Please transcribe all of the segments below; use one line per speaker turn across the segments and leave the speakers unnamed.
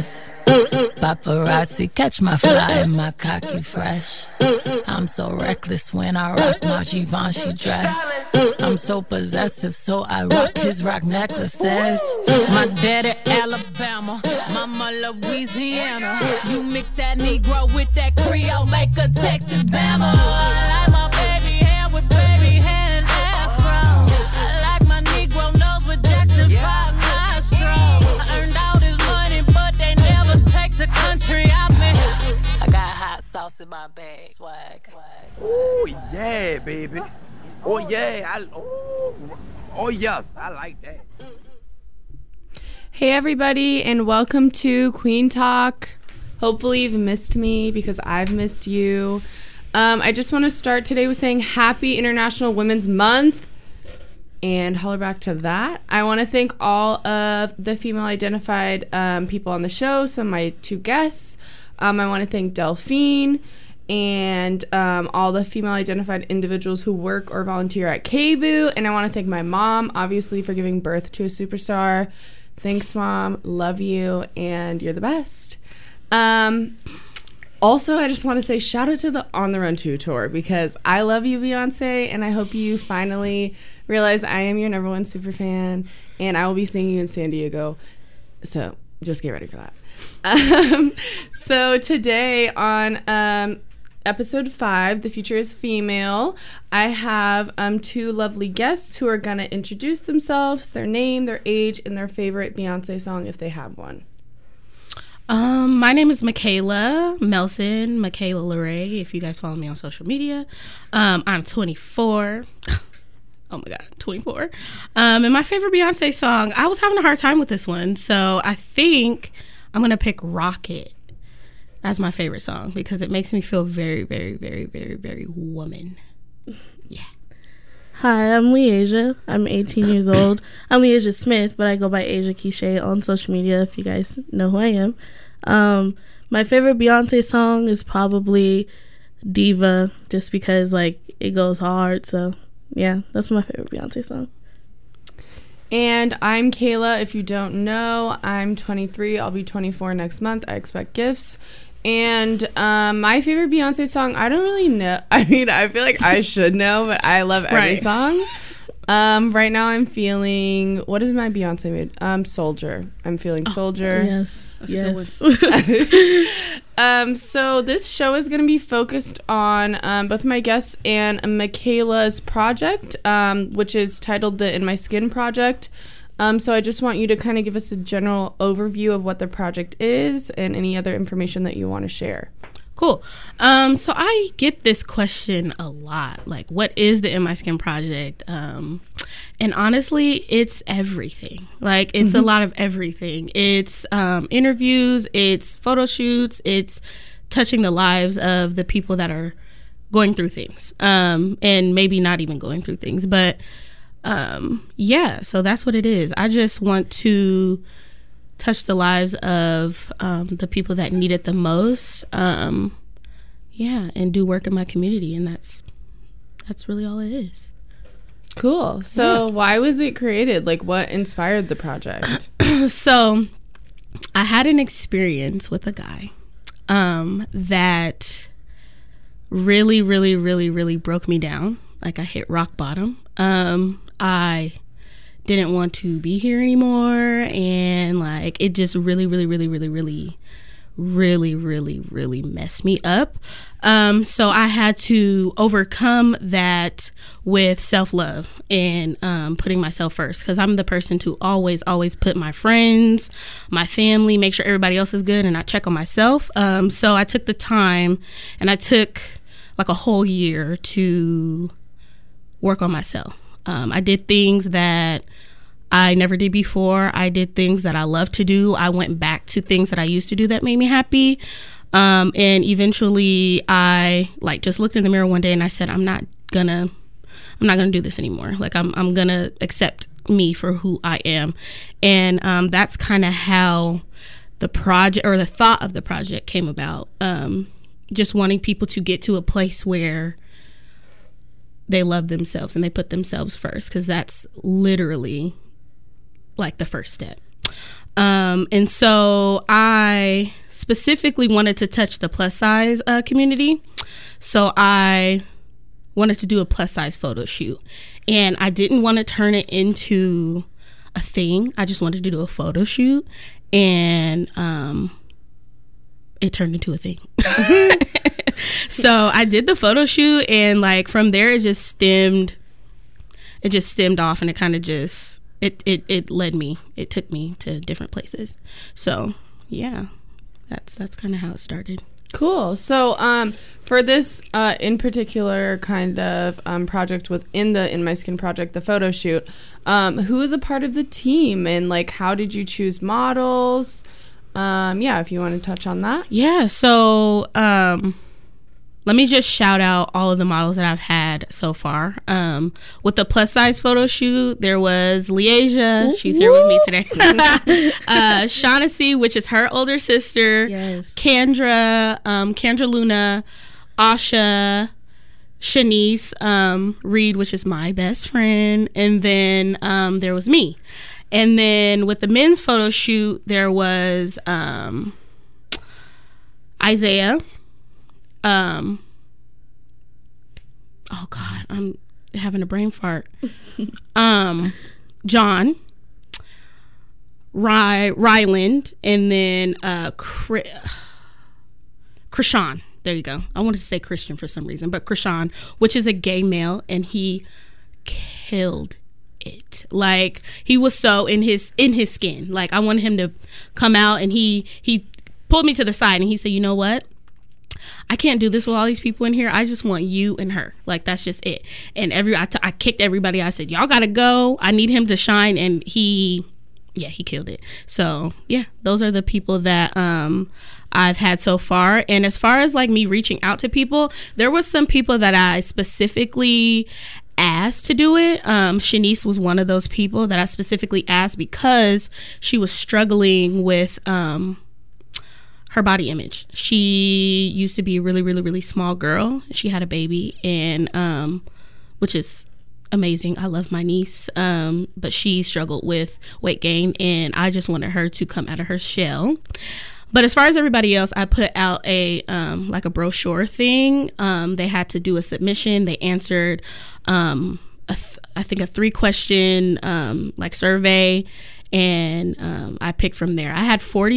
dress. Paparazzi catch my fly and my cocky fresh. I'm so reckless when I rock my Givenchy dress. I'm so possessive, so I rock his rock necklaces. My daddy Alabama, mama Louisiana. You mix that Negro with that Creole, make a Texas Bama. I like my baby hair with baby hair and afro. I like my Negro nose with Jackson 5 nostrils. I earned all this money, but they never take the country out me. I got hot sauce in my bag. Swag.
Oh yeah, baby. Oh yeah. Oh yes, I like that.
Hey everybody, and welcome to Queen Talk. Hopefully you've missed me because I've missed you. I just want to start today with saying Happy International Women's Month. And holler back to that. I want to thank all of the female-identified people on the show, so my two guests. I want to thank Delphine and all the female-identified individuals who work or volunteer at KBOO. And I want to thank my mom, obviously, for giving birth to a superstar. Thanks, Mom. Love you, and you're the best. Also, I just want to say shout out to the On the Run 2 tour because I love you, Beyonce, and I hope you finally realize I am your number one super fan, and I will be seeing you in San Diego. So just get ready for that. So today on episode 5, The Future is Female, I have two lovely guests who are going to introduce themselves, their name, their age, and their favorite Beyonce song if they have one.
My name is Michaela Melson, Michaela LeRae, if you guys follow me on social media. I'm 24. Oh my God, 24. And my favorite Beyonce song, I was having a hard time with this one, so I think I'm going to pick Rocket as my favorite song because it makes me feel very, very, very, very, very woman. Yeah.
Hi, I'm Leasia. I'm 18 years old. I'm Leasia Smith, but I go by Asia Quiche on social media if you guys know who I am. My favorite Beyonce song is probably Diva, just because, like, it goes hard. So, yeah, that's my favorite Beyonce song.
And I'm Kayla. If you don't know, I'm 23. I'll be 24 next month. I expect gifts. And my favorite Beyonce song, I don't really know. I mean, I feel like I should know, but I love every song. Right now I'm feeling, what is my Beyonce made? Soldier. I'm feeling Soldier.
Yes. Yes.
So this show is going to be focused on both my guests and Michaela's project, which is titled the In My Skin Project. So I just want you to kind of give us a general overview of what the project is and any other information that you want to share.
Cool. So I get this question a lot, like, what is the In My Skin Project? And honestly, it's everything. Like, it's a lot of everything. It's interviews, it's photo shoots, it's touching the lives of the people that are going through things, and maybe not even going through things, but yeah, so that's what it is. I just want to touch the lives of the people that need it the most, yeah, and do work in my community, and that's really all it is.
Cool. So why was it created? Like, what inspired the project?
So I had an experience with a guy that really, really, really, really broke me down. Like, I hit rock bottom. I didn't want to be here anymore, and like, it just really, really, really, really, really, really, really, really messed me up. So I had to overcome that with self-love and putting myself first, because I'm the person to always put my friends, my family, make sure everybody else is good, and I check on myself. So I took the time, and I took like a whole year to work on myself. I did things that I never did before. I did things that I love to do. I went back to things that I used to do that made me happy. And eventually I like just looked in the mirror one day and I said, I'm not gonna do this anymore. Like, I'm gonna accept me for who I am. And that's kind of how the project, or the thought of the project, came about. Just wanting people to get to a place where they love themselves and they put themselves first, because that's literally like the first step. And so I specifically wanted to touch the plus size community. So I wanted to do a plus size photo shoot. And I didn't want to turn it into a thing. I just wanted to do a photo shoot. And it turned into a thing. So I did the photo shoot, and like from there it just stemmed off, and it kind of just it took me to different places. So yeah, that's kind of how it started.
Cool. So for this in particular kind of project within the In My Skin project, the photo shoot, who is a part of the team, and like how did you choose models? Yeah, if you want to touch on that.
Yeah, so let me just shout out all of the models that I've had so far. With the plus size photo shoot, there was Leasia. She's here with me today. Shaughnessy, which is her older sister.
Yes.
Kendra Luna, Asha, Shanice, Reed, which is my best friend. And then there was me. And then with the men's photo shoot, there was Isaiah. Oh God, I'm having a brain fart. John, Ryland, and then Krishan. There you go. I wanted to say Christian for some reason, but Krishan, which is a gay male, and he killed it. Like, he was so in his skin. Like, I wanted him to come out, and he pulled me to the side and he said, you know what, I can't do this with all these people in here. I just want you and her. Like, that's just it. And I kicked everybody. I said, y'all gotta go. I need him to shine. And he killed it. So yeah, those are the people that I've had so far. And as far as like me reaching out to people, there was some people that I specifically asked to do it. Shanice was one of those people that I specifically asked because she was struggling with her body image. She used to be a really, really, really small girl. She had a baby, and which is amazing. I love my niece, but she struggled with weight gain, and I just wanted her to come out of her shell. But as far as everybody else, I put out a like a brochure thing. They had to do a submission. They answered I think a 3-question like survey, and I picked from there. I had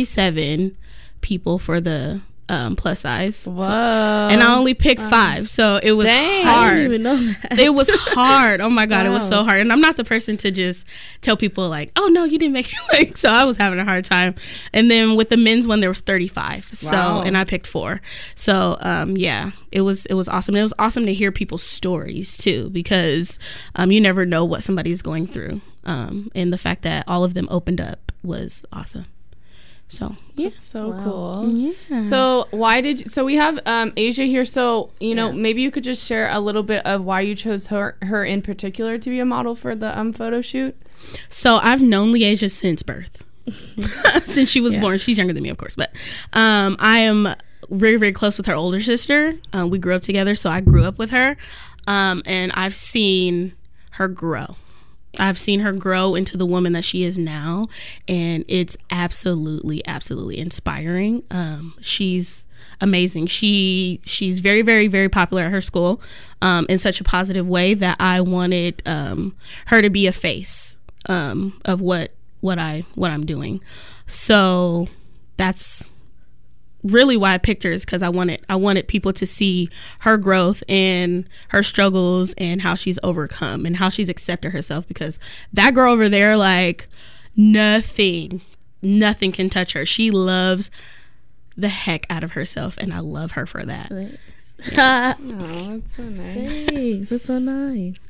47 people for the plus size.
Whoa.
And I only picked 5, so it was hard.
I didn't even know that.
It was hard. Oh my God,
Wow.
It was so hard. And I'm not the person to just tell people like, oh no, you didn't make it. Like, so I was having a hard time. And then with the men's one, there was 35.
Wow.
So, and I picked 4. So yeah, it was awesome. It was awesome to hear people's stories too, because you never know what somebody's going through. And the fact that all of them opened up was awesome. So yeah.
That's so
Wow.
cool.
Yeah.
So so we have Asia here. So, you know,
Yeah.
maybe you could just share a little bit of why you chose her in particular to be a model for the photo shoot.
So I've known Leasia since birth. Since she was born. She's younger than me, of course, but I am very, very close with her older sister. We grew up together, so I grew up with her, and I've seen her grow. I've seen her grow into the woman that she is now, and it's absolutely, absolutely inspiring. She's amazing. She's very, very, very popular at her school, in such a positive way that I wanted her to be a face of what I'm doing. So that's really why I picked her, is because I wanted people to see her growth and her struggles and how she's overcome and how she's accepted herself, because that girl over there, like, nothing can touch her. She loves the heck out of herself, and I love her for that.
Thanks.
Oh, that's so nice.
Thanks. That's so nice.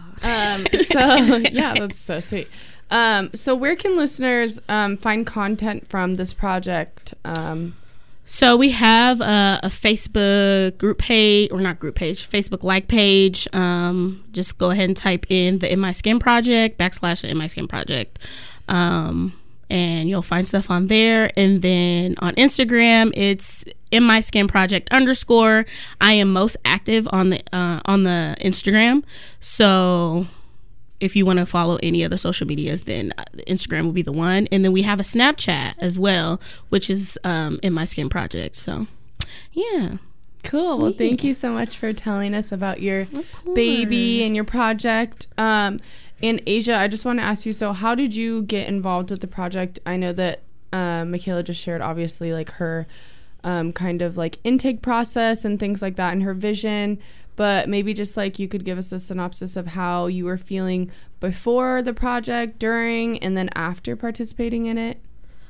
So yeah, that's so sweet. So where can listeners find content from this project?
So we have a Facebook group page, or not group page, Facebook like page. Just go ahead and type in the In My Skin Project / the In My Skin Project. And you'll find stuff on there. And then on Instagram, it's In My Skin Project _ I am most active on the Instagram. So if you want to follow any of the social medias, then Instagram will be the one. And then we have a Snapchat as well, which is In My Skin Project. So, yeah.
Cool. Well, thank you so much for telling us about your baby and your project. In Asia, I just want to ask you, so how did you get involved with the project? I know that Michaela just shared, obviously, like her kind of like intake process and things like that and her vision, but maybe just like you could give us a synopsis of how you were feeling before the project, during, and then after participating in it.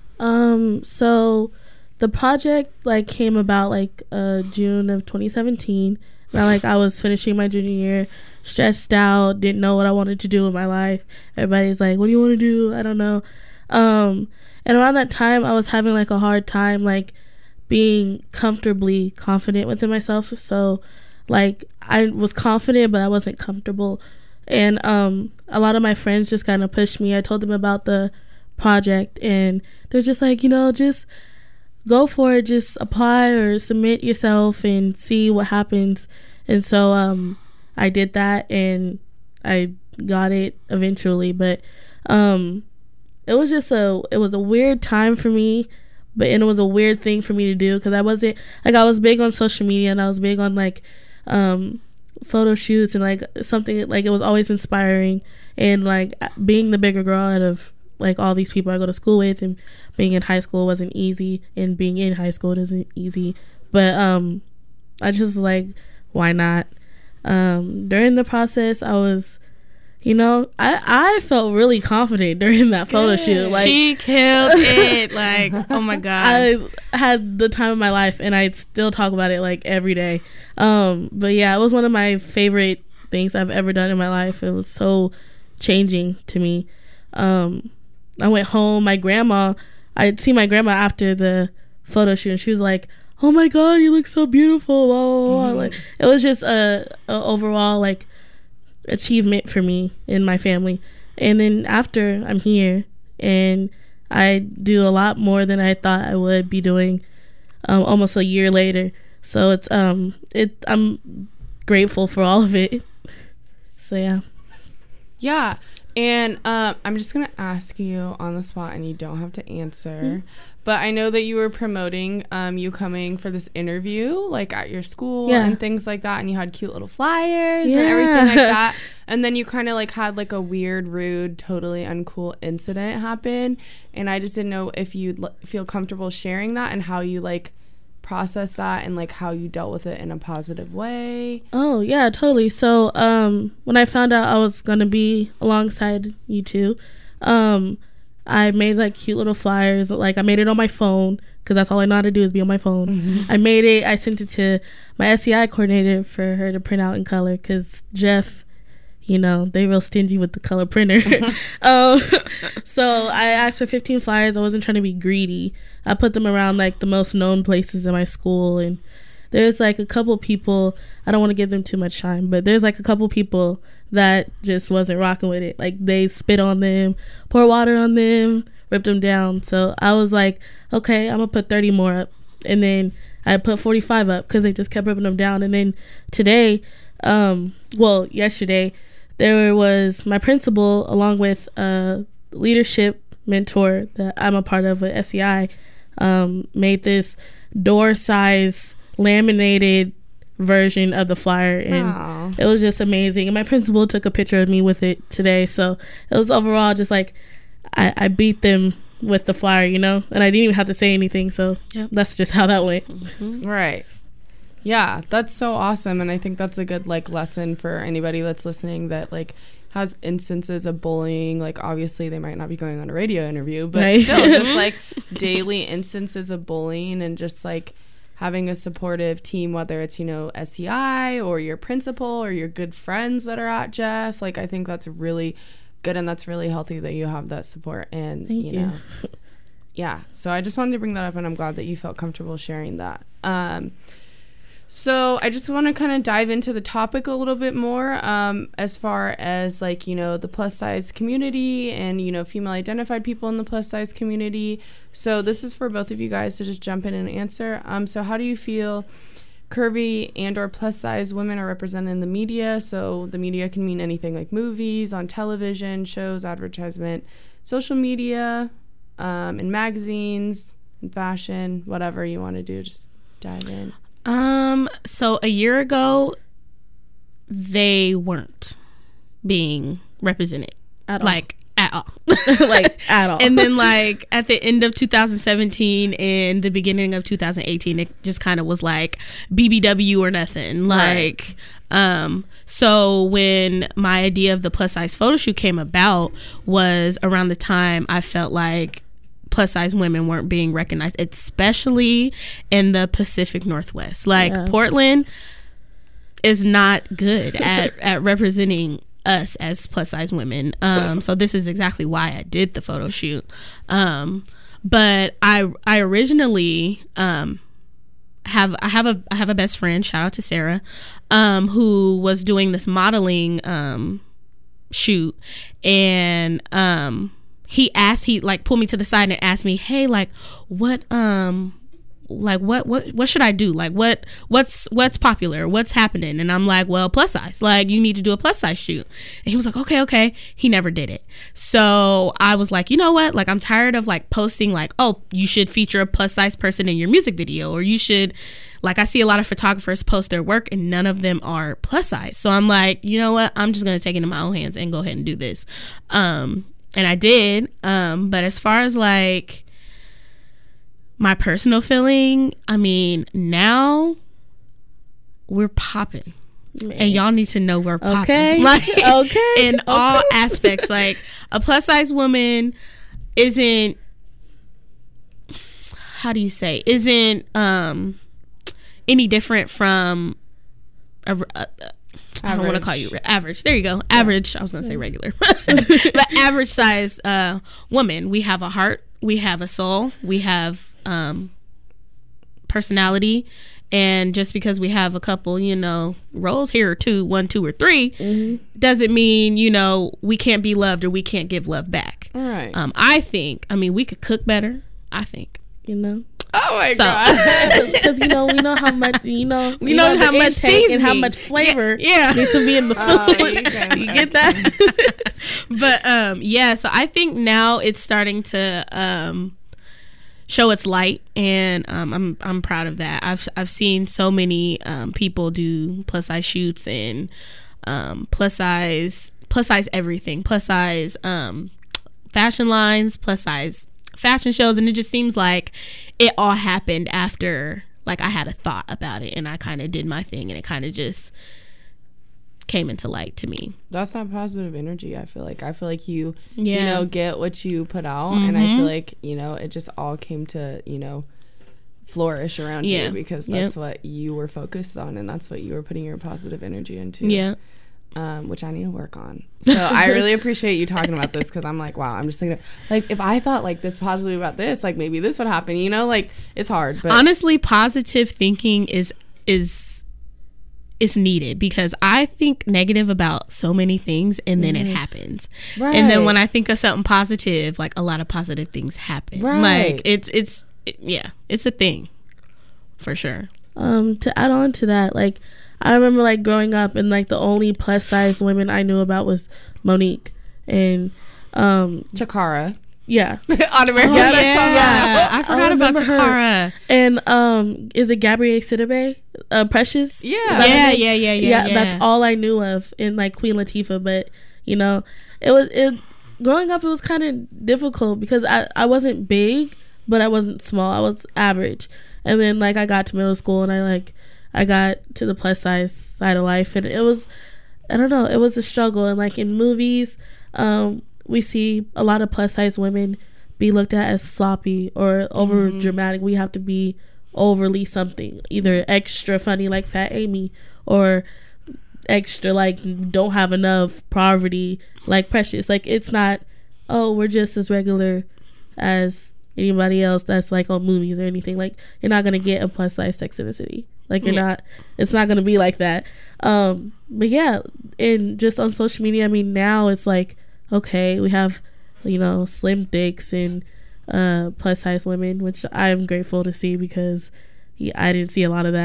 So the project like came about like June of 2017. I was finishing my junior year, stressed out, didn't know what I wanted to do with my life. Everybody's like, what do you want to do? I don't know. And around that time, I was having like a hard time like being comfortably confident within myself. So like I was confident, but I wasn't comfortable. And a lot of my friends just kind of pushed me. I told them about the project, and they're just like, just go for it, just apply or submit yourself and see what happens. And so I did that, and I got it eventually. But it was just it was a weird time for me, and it was a weird thing for me to do, because I wasn't like, I was big on social media, and I was big on like photo shoots, and like something like it was always inspiring, and like being the bigger girl out of like all these people I go to school with, and being in high school wasn't easy, and being in high school isn't easy. But I just like, why not? During the process, I was, I felt really confident during that photo shoot. Like,
she killed it. Like, oh my God.
I had the time of my life, and I still talk about it like every day. But yeah, it was one of my favorite things I've ever done in my life. It was so changing to me. I went home. I'd seen my grandma after the photo shoot, and she was like, oh my God, you look so beautiful. Blah, blah, blah. Like, it was just a overall like achievement for me and my family. And then after, I'm here, and I do a lot more than I thought I would be doing almost a year later. So it's I'm grateful for all of it. So
yeah. And I'm just gonna ask you on the spot, and you don't have to answer, but I know that you were promoting you coming for this interview, like at your school and things like that, and you had cute little flyers and everything like that, and then you kind of like had like a weird, rude, totally uncool incident happen, and I just didn't know if you'd feel comfortable sharing that and how you like process that, and like how you dealt with it in a positive way.
Oh yeah, totally. So when I found out I was gonna be alongside you two, I made like cute little flyers. Like I made it on my phone, because that's all I know how to do is be on my phone. I made it, I sent it to my SEI coordinator for her to print out in color, because Jeff, they real stingy with the color printer. So I asked for 15 flyers. I wasn't trying to be greedy. I put them around like the most known places in my school, and there's like a couple people, I don't want to give them too much time, but there's like a couple people that just wasn't rocking with it. Like they spit on them, pour water on them, ripped them down. So I was like, okay, I'm gonna put 30 more up, and then I put 45 up because they just kept ripping them down. And then today, yesterday, there was my principal along with a leadership mentor that I'm a part of at SEI, made this door size laminated version of the flyer, and it was just amazing. And my principal took a picture of me with it today, so it was overall just like I beat them with the flyer, and I didn't even have to say anything, so that's just how that went.
Right. Yeah, that's so awesome. And I think that's a good like lesson for anybody that's listening that like has instances of bullying. Like obviously they might not be going on a radio interview, but still just like daily instances of bullying, and just like having a supportive team, whether it's, SEI or your principal or your good friends that are at Jeff. Like I think that's really good, and that's really healthy that you have that support. And
Thank you.
Yeah, so I just wanted to bring that up, and I'm glad that you felt comfortable sharing that. So I just want to kind of dive into the topic a little bit more, as far as like, the plus size community and, female identified people in the plus size community. So this is for both of you guys to just jump in and answer. So how do you feel curvy and or plus size women are represented in the media. So the media can mean anything like movies, on television, shows, advertisement, social media, in magazines, in fashion, whatever you want to do. Just dive in.
So a year ago, they weren't being represented
At all.
like at all.
Like at all.
And then like at the end of 2017 and the beginning of 2018, it just kind of was like BBW or nothing. Like so when my idea of the plus size photo shoot came about was around the time I felt like plus size women weren't being recognized, especially in the Pacific Northwest. Like Portland is not good at representing us as plus size women. So this is exactly why I did the photo shoot. But I originally have a best friend, shout out to Sarah, who was doing this modeling shoot, and he pulled me to the side and asked me, hey, like what should I do? Like what's popular? What's happening? And I'm like, well, plus size. Like you need to do a plus size shoot. And he was like, okay. He never did it. So I was like, you know what? Like I'm tired of like posting like, oh, you should feature a plus size person in your music video, or you should, like I see a lot of photographers post their work and none of them are plus size. So I'm like, you know what? I'm just gonna take it in my own hands and go ahead and do this. And I did. But as far as like my personal feeling, I mean, now we're popping. And y'all need to know we're popping.
Okay.
Like, in all
Okay.
aspects. Like, a plus size woman isn't, how do you say, isn't any different from I don't want to call you average. There you go. Average. I was going to say regular. But average size woman. We have a heart. We have a soul. We have personality. And just because we have a couple, roles here, or one, two, or three, doesn't mean, we can't be loved or we can't give love back.
All right.
We could cook better. I think.
Oh my god!
Because we know how much we know
how much seasoning
and how much flavor
yeah.
needs to be in the food.
You
get that?
But so I think now it's starting to show its light, and I'm proud of that. I've seen so many people do plus size shoots and plus size everything, plus size fashion lines, plus size fashion shows, and it just seems like it all happened after like I had a thought about it and I kind of did my thing and it kind of just came into light to me.
That's not positive energy. I feel like you get what you put out, and I feel like it just all came to flourish around you because that's what you were focused on and that's what you were putting your positive energy into. Which I need to work on. So I really appreciate you talking about this, because I'm like, wow, I'm just thinking like if I thought like this positively about this, like maybe this would happen, like it's hard. But
honestly, positive thinking is needed, because I think negative about so many things and then it happens. Right. And then when I think of something positive, like a lot of positive things happen. Right. Like it's a thing for sure.
To add on to that, like I remember like growing up and like the only plus size women I knew about was Monique and
Chikara.
Yeah.
On American.
I forgot about Chikara.
And is it Gabrielle Sidibe? Precious?
Yeah,
that's all I knew of in like Queen Latifah. But it growing up, it was kind of difficult because I wasn't big, but I wasn't small. I was average. And then like I got to middle school and I got to the plus size side of life, and it was, I don't know, it was a struggle. And like in movies, we see a lot of plus size women be looked at as sloppy or over dramatic. We have to be overly something, either extra funny like Fat Amy, or extra like don't have enough poverty like Precious. Like it's not, oh, we're just as regular as anybody else that's like on movies or anything. Like you're not gonna get a plus size Sex in the City. Like you're not, it's not gonna be like that. But yeah, and just on social media, I mean, now it's like, okay, we have slim thicks and plus size women, which I'm grateful to see, because I didn't see a lot of that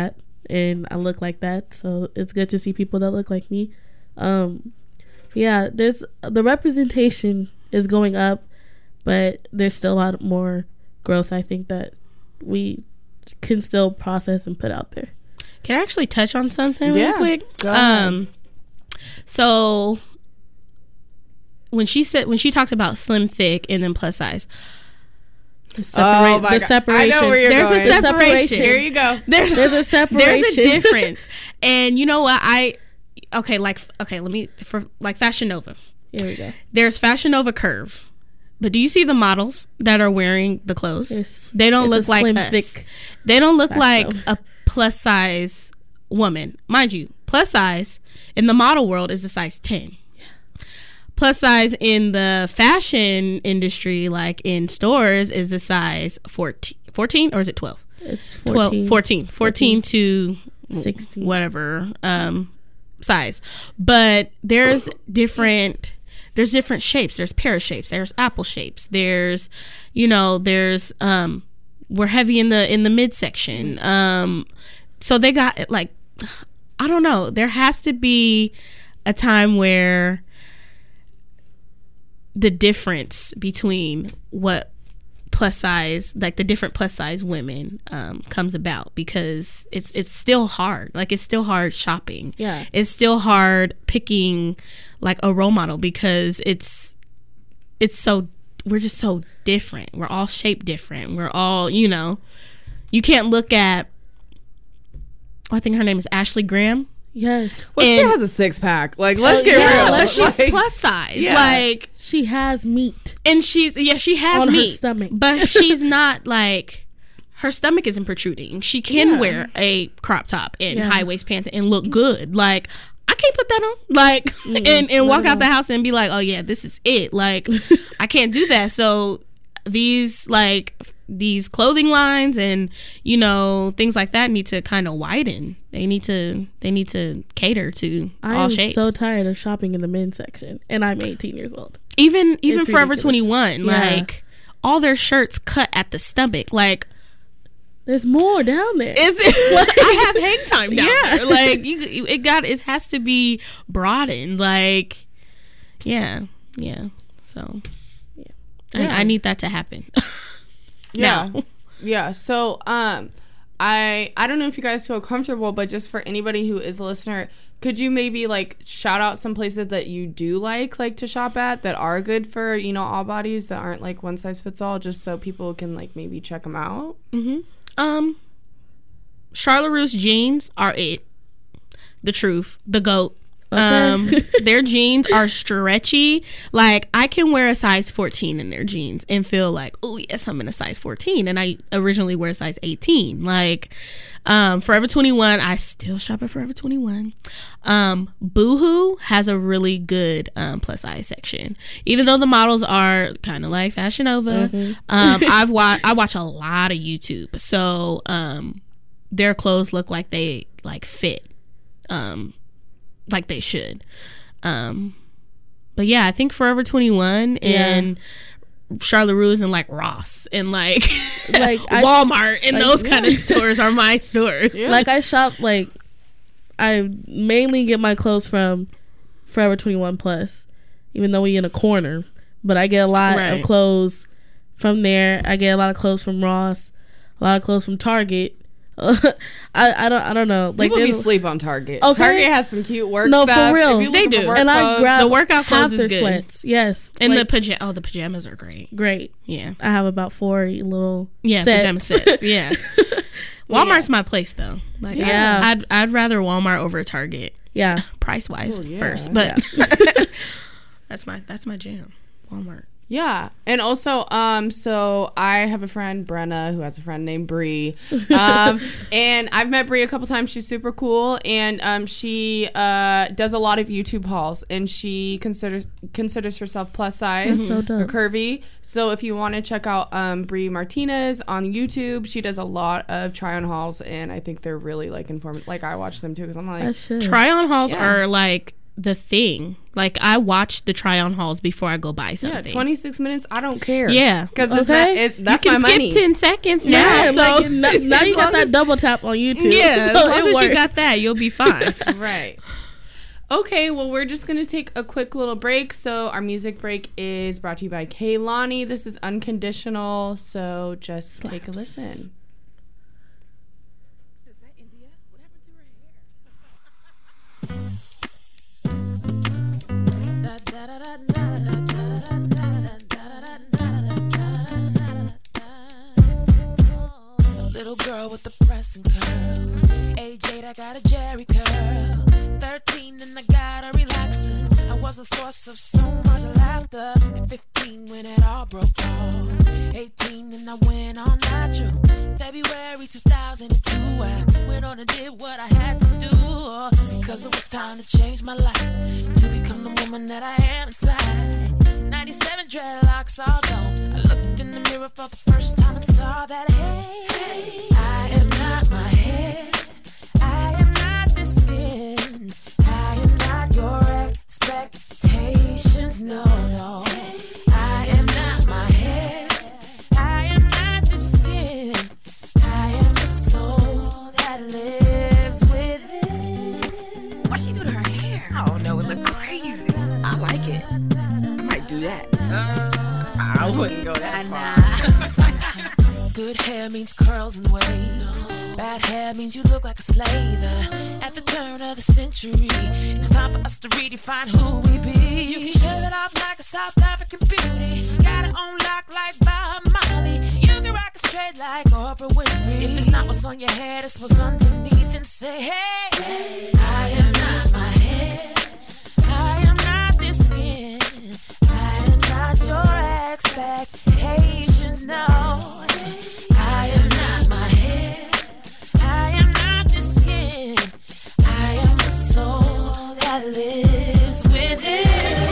and I look like that. So it's good to see people that look like me. Yeah, there's the representation is going up, but there's still a lot more growth, I think, that we can still process and put out there.
Can I actually touch on something real quick?
Go ahead.
So when she talked about slim, thick, and then plus size,
The separation.
I know where you're
there's
going.
a separation.
Here you go.
There's
a separation.
There's a difference. And you know what? Let me for like Fashion Nova.
Here we go.
There's Fashion Nova Curve. But do you see the models that are wearing the clothes? They don't look like
slim,
us.
thick
They don't look like
Nova.
a plus size woman. Mind you, plus size in the model world is a size 10. Plus size in the fashion industry, like in stores, is a size 14 or is it 12?
It's 14.
14 to
16.
whatever size. But there's different shapes. There's pear shapes. There's apple shapes. There's we're heavy in the midsection. So they got like, I don't know. There has to be a time where the difference between what plus size, like the different plus size women comes about, because it's still hard. Like, it's still hard shopping.
Yeah.
It's still hard picking like a role model, because we're just so different. We're all shaped different. We're all, you can't look at, I think her name is Ashley Graham.
Yes.
Well, she has a 6-pack. Like, let's get
yeah,
real.
But she's
Like,
plus size.
Yeah.
Like, she has meat.
And she has
on her
meat,
stomach.
but she's not like, her stomach isn't protruding. She can wear a crop top and high waist pants and look good. Like, I can't put that on. Like, and walk out the house and be like, oh yeah, this is it. Like, I can't do that. So these clothing lines and things like that need to kind of widen. They need to cater to all shapes.
I'm so tired of shopping in the men's section, and I'm 18 years old.
Even
It's
Forever
ridiculous.
21, like, all their shirts cut at the stomach. Like,
There's more down there.
I have hang time down there. Like, it has to be broadened. Like, yeah. So, I need that to happen.
Yeah.
Now.
Yeah. So, I don't know if you guys feel comfortable, but just for anybody who is a listener, could you maybe like shout out some places that you do like to shop at that are good for, all bodies, that aren't like one size fits all, just so people can like maybe check them out?
Charlotte Russe jeans are it. The truth. The GOAT.
Okay.
Their jeans are stretchy. Like, I can wear a size 14 in their jeans and feel like, oh yes, I'm in a size 14, and I originally wear a size 18. Like, Forever 21, I still shop at Forever 21. Boohoo has a really good plus size section, even though the models are kind of like Fashion Nova. I watch a lot of YouTube, so their clothes look like they like fit like they should. But yeah, I think Forever 21 and Charlotte Russe and like Ross and like Walmart and those kind of stores are my stores.
Like, I shop, like, I mainly get my clothes from Forever 21 Plus, even though we in a corner, but I get a lot of clothes from there. I get a lot of clothes from Ross, a lot of clothes from Target. I don't know. Like,
People be sleep on Target.
Okay.
Target has some cute work
No,
stuff.
for real.
If you
They
looking
do.
for work
and I
clothes,
grab
The workout
half
clothes is
their
good.
sweats. Yes,
And
like,
the pajamas are great.
great.
Yeah.
I have about 4 little
Pajama
sets.
sets. Yeah. Walmart's my place though. Like,
Yeah.
I'd rather Walmart over Target,
Yeah.
price wise
Oh, yeah.
first, but that's my jam. Walmart.
yeah. And also, so I have a friend, Brenna, who has a friend named Bree. And I've met Bree a couple times. She's super cool. And she does a lot of YouTube hauls. And she considers herself plus size
That's so
or
dope.
curvy. So if you want to check out Bree Martinez on YouTube, she does a lot of try-on hauls. And I think they're really, like, informative. Like, I watch them, too, because I'm like...
I should.
Try on hauls
Yeah.
are like the thing. Like, I watch the try-on hauls before I go buy something.
26 minutes, I don't care.
Yeah.
Because
Okay.
that's
you can
my
skip
money.
10 seconds now.
Yeah,
so
like, now you got that double tap on YouTube.
yeah, as
so
long
it
as
works.
you got that, you'll be fine.
Right. Okay, well, we're just going to take a quick little break. So our music break is brought to you by Kaylani. This is Unconditional, so just take a listen.
Is that India? What happened to her hair? Little girl with the pressing curl. Age 8, I got a Jerry curl. 13 and I got a relaxer. I was the source of so much laughter. At 15 when it all broke off. 18 and I went on natural. February 2002 I went on and did what I had to do. Because it was time to change my life. To become the woman that I am inside. 97 dreadlocks all gone. I looked in the mirror for the first time and saw that hey, I am not my hair. I am not the skin. I am not your expectations. No, no. I am not my hair. I am not the skin. I am the soul that lives within.
What she do to her hair? Oh no, it look crazy. I like it. I might do that. I wouldn't go that far.
Good hair means curls and waves. Bad hair means you look like a slave. At the turn of the century, it's time for us to redefine who we be. You can shave it off like a South African beauty. Got it on lock like Bob Marley. You can rock it straight like Oprah Winfrey. If it's not what's on your head, it's what's underneath. And say, hey, I am not my hair. I am not this skin. I am not your expectations. No, I am not my hair. I am not the skin. I am the soul that lives within.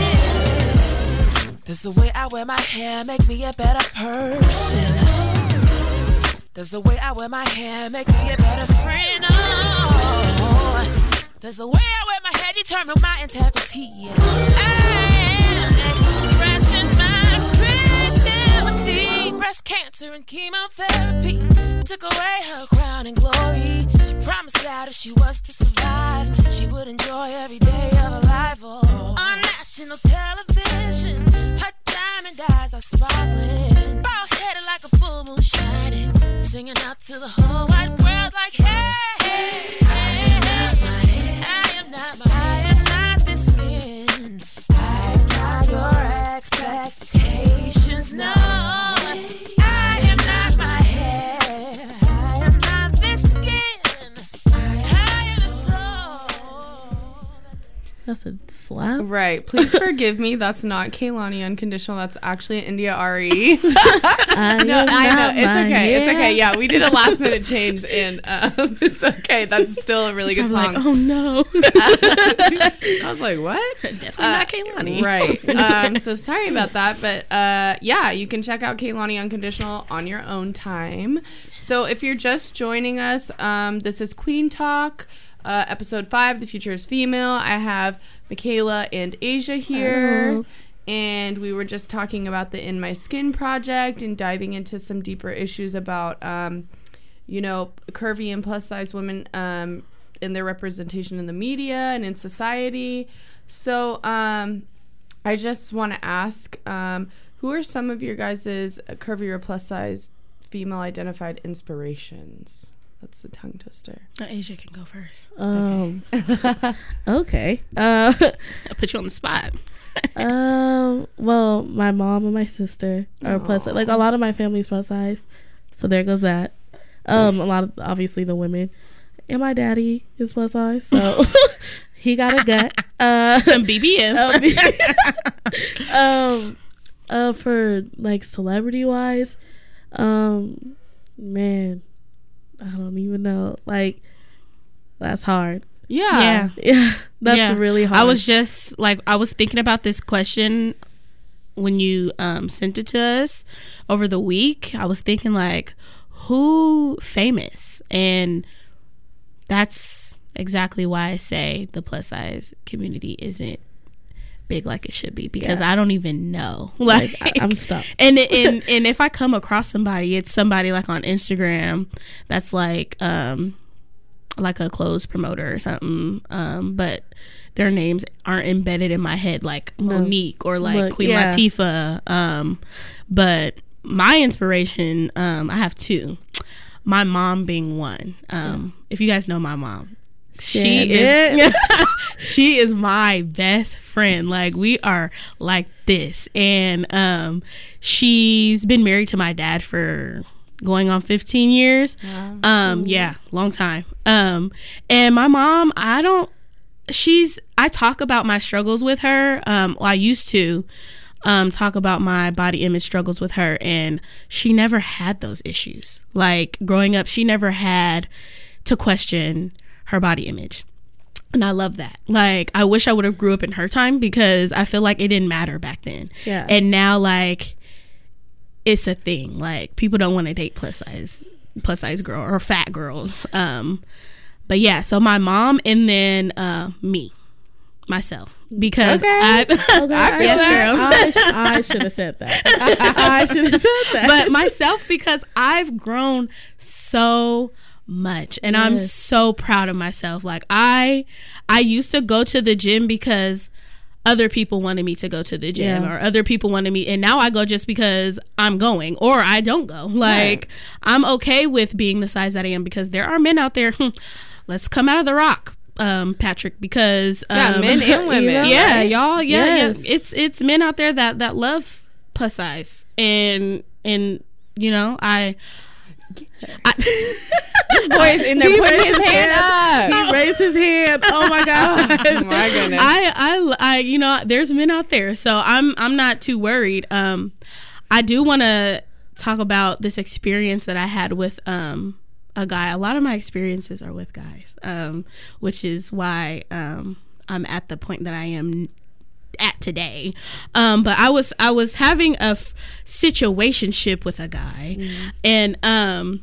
Does the way I wear my hair make me a better person? Does the way I wear my hair make me a better friend? Oh, does the way I wear my hair determine my integrity? I am expressing my creativity. Breast cancer and chemotherapy took away her crown and glory. She promised that if she was to survive, she would enjoy every day of her life. Oh, on national television, her diamond eyes are sparkling, bald-headed like a full moon shining, singing out to the whole wide world like, hey, I am not my hair. I am not my hair. I am not this skin. I am not your expectations. No, I am not my hair. I am not this skin. I am the soul.
That's a slap.
Right. Please forgive me. That's not Kaylani Unconditional. That's actually India Ari.
I
No,
am
I know.
not
It's
my
okay. It's
hair.
okay. Yeah, we did a last minute change, and it's okay. That's still a really good
I'm
song.
like, oh no.
I was like, what?
Definitely not Kaylani.
Right. So sorry about that. But yeah, you can check out Kaylani Unconditional on your own time. So if you're just joining us, this is Queen Talk, episode 5, The Future is Female. I have Michaela and Asia here.
Hello.
And we were just talking about the In My Skin project and diving into some deeper issues about, curvy and plus size women and their representation in the media and in society. So I just want to ask, who are some of your guys' curvy or plus size female identified inspirations? That's the tongue twister.
Asia can go first.
Okay.
I'll put you on the spot.
Well, my mom and my sister are plus size. Like, a lot of my family's plus size, so there goes that. A lot of, obviously, the women, and my daddy is plus size, so he got a gut.
BBM.
For like celebrity wise, man, I don't even know. Like, that's hard.
Yeah.
Yeah, that's really hard.
I was just like, I was thinking about this question when you sent it to us over the week. I was thinking, like, who famous? And that's exactly why I say the plus size community isn't big like it should be, because I don't even know. Like
I'm stuck.
And if I come across somebody, it's somebody like on Instagram that's like a clothes promoter or something, but their names aren't embedded in my head like Monique or like Queen Latifah. But my inspiration, I have two. My mom being one. If you guys know my mom, she is my best friend. Like, we are like this. And she's been married to my dad for going on 15 years. Wow. Yeah, long time. And my mom, I talk about my struggles with her. I used to talk about my body image struggles with her, and she never had those issues. Like, growing up, she never had to question her body image. And I love that. Like, I wish I would have grew up in her time, because I feel like it didn't matter back then. Yeah. And now, like, it's a thing. Like, people don't want to date plus size girl or fat girls. But yeah, so my mom, and then myself, because I
should have said that. I should have said that.
But myself, because I've grown so much, and I'm so proud of myself. Like, I used to go to the gym because other people wanted me to go to the gym, or other people wanted me, and now I go just because I'm going, or I don't go. Like, I'm okay with being the size that I am, because there are men out there. Let's come out of the rock, Patrick, because
men and women,
y'all, it's men out there that love plus size, and you know,
this boy is in there putting his hand up.
He raised his hand. Oh my god.
Oh my goodness.
I you know, there's men out there, so I'm not too worried. I do want to talk about this experience that I had with a guy. A lot of my experiences are with guys, which is why I'm at the point that I am at today. But I was having a situationship with a guy, and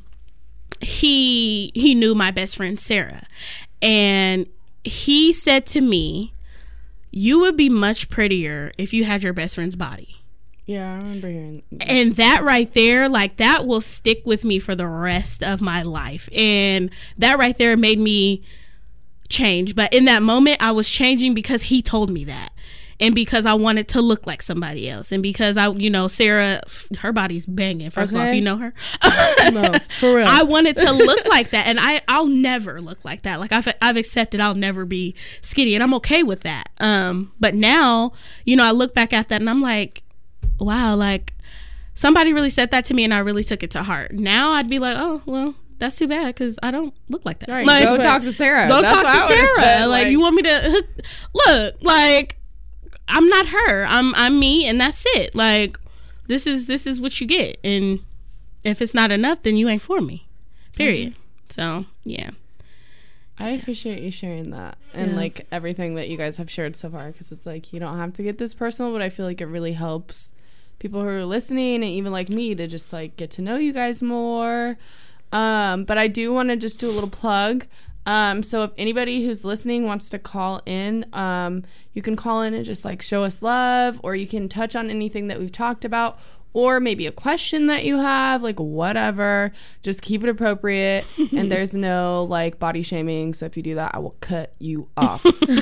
he knew my best friend Sarah, and he said to me, "You would be much prettier if you had your best friend's body."
Yeah, I remember hearing that.
And that right there, like, that will stick with me for the rest of my life. And that right there made me change. But in that moment, I was changing because he told me that. And because I wanted to look like somebody else. And because Sarah, her body's banging. First of all, if you know her.
No, for real.
I wanted to look like that. And I'll never look like that. Like, I've accepted I'll never be skinny. And I'm okay with that. But now, I look back at that and I'm like, wow, like, somebody really said that to me and I really took it to heart. Now I'd be like, oh, well, that's too bad, because I don't look like that.
Right,
like,
go talk to Sarah.
Go talk to Sarah. Like, you want me to look? Like, I'm not her. I'm me, and that's it. Like, this is what you get, and if it's not enough, then you ain't for me. Period. So yeah.
I appreciate you sharing that and like everything that you guys have shared so far, because it's like, you don't have to get this personal, but I feel like it really helps people who are listening, and even like me, to just like get to know you guys more. But I do want to just do a little plug. So if anybody who's listening wants to call in, you can call in and just like show us love, or you can touch on anything that we've talked about, or maybe a question that you have, like, whatever. Just keep it appropriate. And there's no like body shaming, so if you do that, I will cut you off.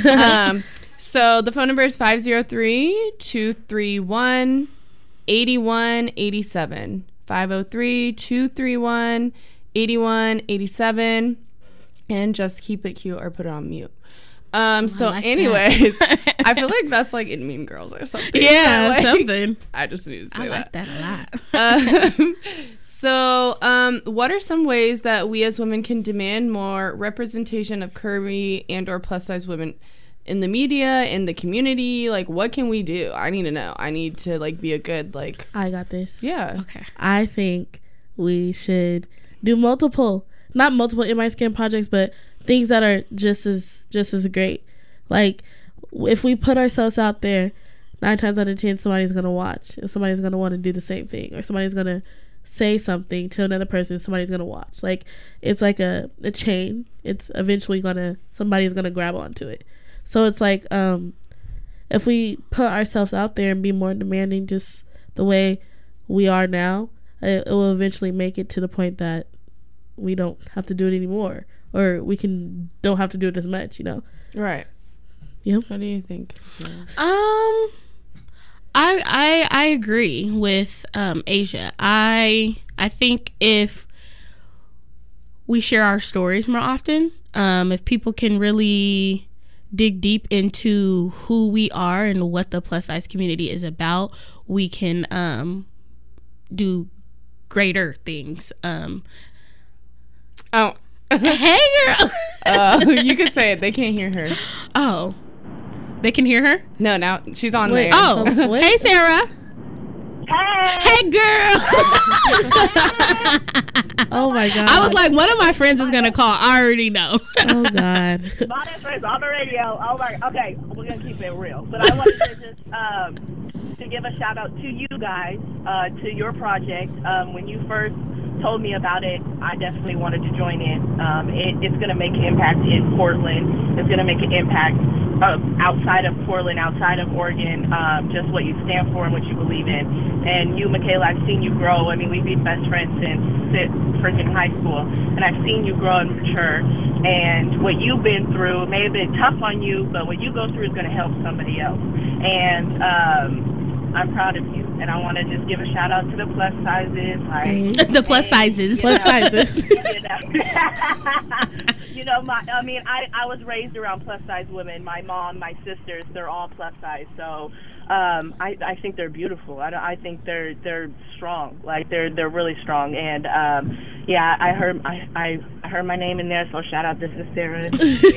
So the phone number is 503-231-8187. 503-231-8187. And just keep it cute or put it on mute. So like anyways, I feel like that's like in Mean Girls or something.
Yeah,
like,
something.
I just need to say
that. I like that
a lot. So what are some ways that we as women can demand more representation of curvy and or plus size women in the media, in the community? Like, what can we do? I need to know. I need to like be a good like.
I got this.
Yeah.
Okay.
I think we should do not multiple In My Skin projects, but things that are just as great. Like, if we put ourselves out there, 9 times out of 10 somebody's gonna watch, and somebody's gonna want to do the same thing, or somebody's gonna say something to another person, somebody's gonna watch. Like, it's like a chain. It's eventually somebody's gonna grab onto it. So it's like, if we put ourselves out there and be more demanding, just the way we are now, it will eventually make it to the point that we don't have to do it anymore, or we don't have to do it as much,
Right.
Yep.
What do you think?
I agree with Asia. I think if we share our stories more often, if people can really dig deep into who we are and what the plus size community is about, we can do greater things.
Oh.
Hey, girl.
You could say it. They can't hear her.
Oh. They can hear her?
No, now she's on
Wait.
there.
Oh. Hey, Sarah. Hey, girl.
Oh my God.
I was like, one of my friends is gonna call. I already know.
Oh God.
My friends on the radio. Oh my. Okay, we're gonna keep it real. But I wanted to just to give a shout out to you guys, to your project. When you first told me about it, I definitely wanted to join in. It's gonna make an impact in Portland. It's gonna make an impact outside of Portland, outside of Oregon. Just what you stand for and what you believe in. And you, Michaela, I've seen you grow. I mean, we've been best friends since freaking high school, and I've seen you grow and mature. And what you've been through, it may have been tough on you, but what you go through is going to help somebody else. And I'm proud of you. And I want to just give a shout out to the plus sizes, like
The plus sizes.
Plus sizes.
I was raised around plus size women. My mom, my sisters, they're all plus size. So I think they're beautiful. I think they're strong. Like they're really strong. And I heard my name in there. So shout out to Sister Sarah.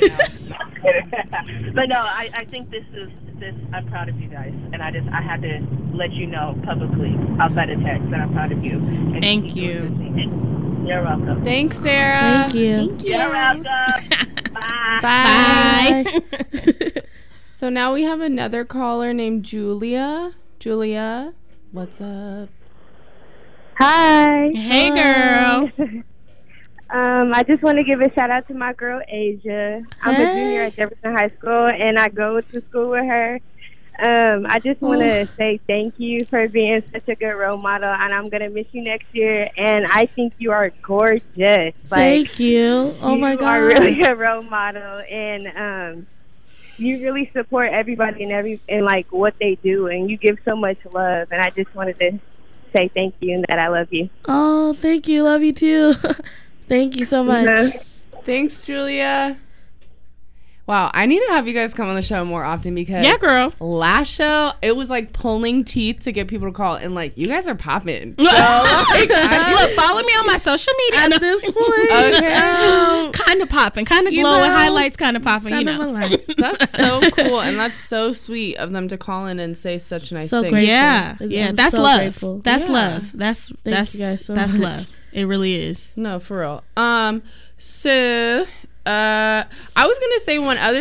But no, I think this. I'm proud of you guys, and I had to let you know publicly outside of text that I'm proud of you. And
Thank you.
You're welcome.
Thanks, Sarah.
Thank you.
You're welcome. Bye.
Bye.
Bye.
So now we have another caller named Julia. Julia, what's up?
Hi.
Hey, girl.
I just want to give a shout out to my girl Asia. I'm a junior at Jefferson High School, and I go to school with her. I just want to say thank you for being such a good role model, and I'm gonna miss you next year. And I think you are gorgeous.
Thank you. Oh my God.
You are really good role model, and you really support everybody in like what they do, and you give so much love. And I just wanted to say thank you and that I love you.
Oh, thank you. Love you too. Thank you so much.
Thanks, Julia. Wow, I need to have you guys come on the show more often because
girl.
Last show, it was like pulling teeth to get people to call, and like you guys are popping. So, like,
Look, follow me on my social media.
At this point,
Okay.
Kind of popping, kind of glowing, highlights kind of popping.
That's so cool, and that's so sweet of them to call in and say such nice
So
things.
grateful.
Yeah,
I'm
that's
so
love.
grateful.
That's
Yeah.
love. That's
you guys so
that's
much.
love. It really is.
No, for real. So I was gonna say one other.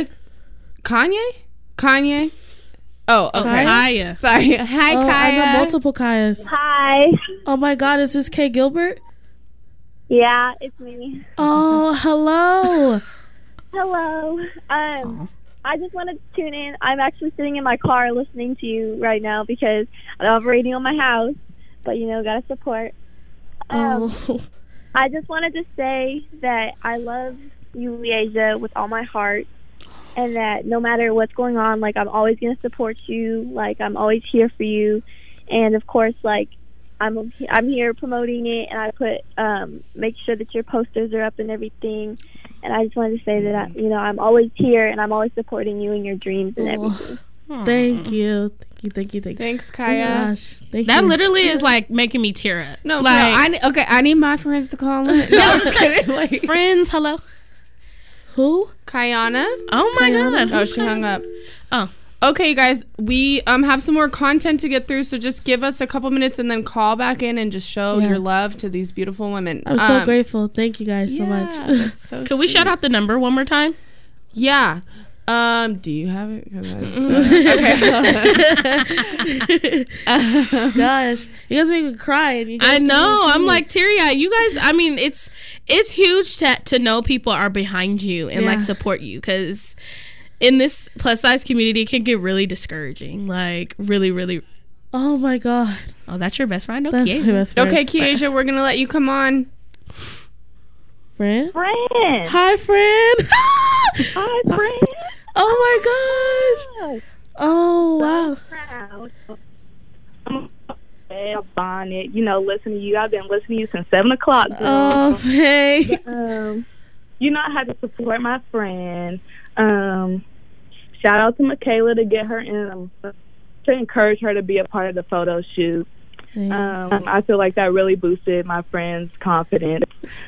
Kanye. Oh, okay.
Kaya.
Sorry. Hi,
Oh, I know
Kaya.
multiple Kayas.
Hi.
Oh my God, is this Kay Gilbert?
Yeah, it's me.
Oh, hello.
Hello. I just wanted to tune in. I'm actually sitting in my car listening to you right now because I don't have a radio in my house, but gotta support.
Oh,
I just wanted to say that I love you, Leasia, with all my heart, and that no matter what's going on, like, I'm always going to support you. Like, I'm always here for you. And, of course, like, I'm here promoting it, and I put make sure that your posters are up and everything. And I just wanted to say that, I'm always here, and I'm always supporting you in your dreams and everything.
thank you. Thank you.
Thanks,
Oh
Kaya.
my gosh. Thank
That
you.
literally is like making me tear up.
No,
like
I need my friends to call in. No, I'm just kidding. Like,
friends. Hello.
Who?
Kayana.
Oh my
Kayana?
God.
Oh, she hung up.
Oh.
Okay, you guys, we have some more content to get through, so just give us a couple minutes and then call back in and just show
Yeah.
your love to these beautiful women.
I'm so grateful. Thank you guys so much.
That's so
Can we
sweet.
shout out the number one more time?
Yeah. Do you have it? 'Cause
Gosh, you guys make me cry. And you guys
I
can't
know.
even see
I'm
me.
like teary-eyed. You guys, I mean, it's huge to know people are behind you and like
Yeah.
support you, because in this plus size community it can get really discouraging. Like really, really.
Oh my god,
Oh, that's your best friend?
that's
Okay.
my best friend.
okay, Kiesha, we're gonna let you come on.
friend.
Friend.
Hi, friend.
Hi, friend.
Oh my gosh. Oh wow.
Proud. I'm Bonnet. You know, listen to you. I've been listening to you since 7 o'clock, girl.
Oh, hey.
You know, I had to support my friend. Shout out to Michaela to get her in, to encourage her to be a part of the photo shoot. I feel like that really boosted my friend's confidence.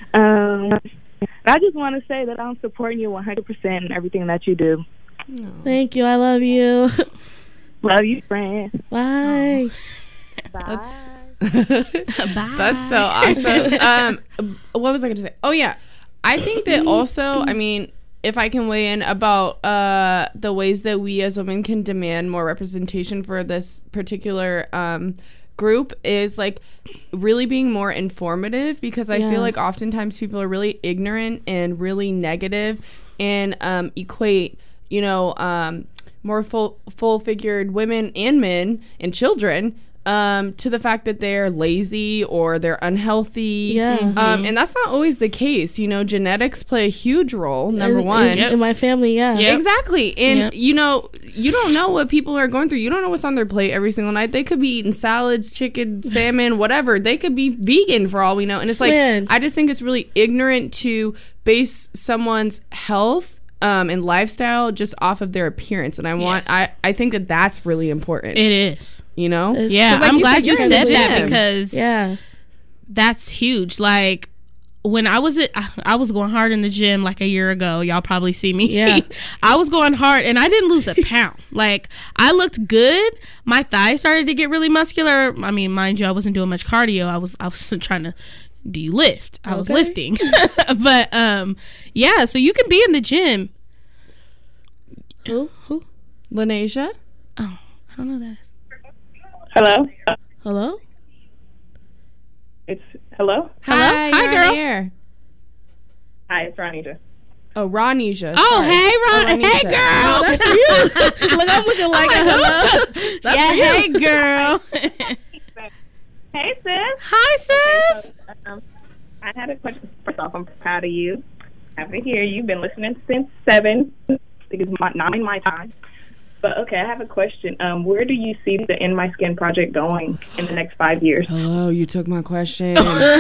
I just want to say that I'm supporting you 100% in everything that you do.
Thank you. I love you.
Love you, friend.
Bye.
Bye.
That's so awesome. What was I going to say? Oh, yeah. I think that also, I mean, if I can weigh in about the ways that we as women can demand more representation for this particular group is like really being more informative, because I feel like oftentimes people are really ignorant and really negative and equate, you know, more full-figured women and men and children to the fact that they're lazy or they're unhealthy. And that's not always the case. You know, genetics play a huge role, number one.
In my family,
Exactly. And, you know, you don't know what people are going through. You don't know what's on their plate every single night. They could be eating salads, chicken, salmon, whatever. They could be vegan for all we know. And it's like, I just think it's really ignorant to base someone's health and lifestyle just off of their appearance. And I think that that's really important.
It is.
You know?
Yeah,
like
I'm glad you
said, you're in
said
the
that,
gym.
because that's huge. Like when I was going hard in the gym like a year ago. Y'all probably see me.
Yeah.
I was going hard and I didn't lose a pound. Like I looked good. My thighs started to get really muscular. I mean, mind you, I wasn't doing much cardio. I was trying to. Do you lift? I was lifting. But yeah, so you can be in the gym. Who?
Lanasia?
Oh, I don't know who that is.
Hello? It's hello?
Hi,
Hi,
you're
girl.
on the air.
Hi, it's Ronita.
Oh, Ronisha.
Oh,
sorry.
hey, Ron. Hey,
Ronisha.
girl.
That's you. Look, I'm looking like a hello.
Yeah, hey, girl.
Hey, sis.
Hi, sis.
I had a question. First off, I'm proud of you. Happy to hear you've been listening since 7. I think it's 9 my time. But okay, I have a question. Where do you see the In My Skin project going in the next 5 years?
Hello, you took my question.